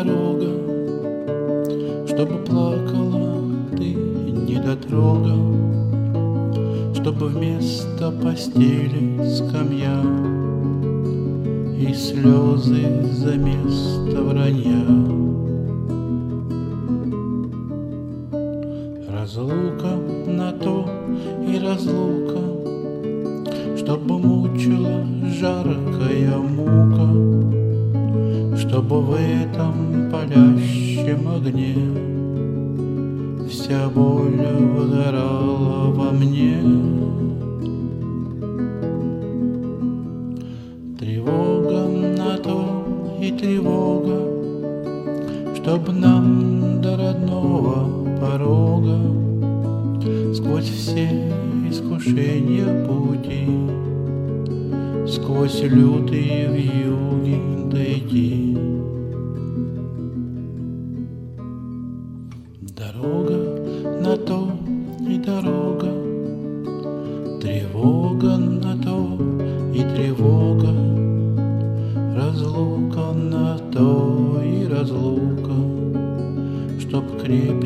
дорога, чтобы плакала ты недотрога, чтобы вместо постели скамья и слезы за место вранья. Разлука на то и разлука, чтобы мучила жаркая мука, чтобы в этом палящем огне вся боль выгорала во мне. Тревога на то и тревога, чтоб нам до родного порога сквозь все искушения пути, сквозь лютые вьюги дойти. Дорога на то и дорога, тревога на то и тревога, разлука на то и разлука, чтоб крепче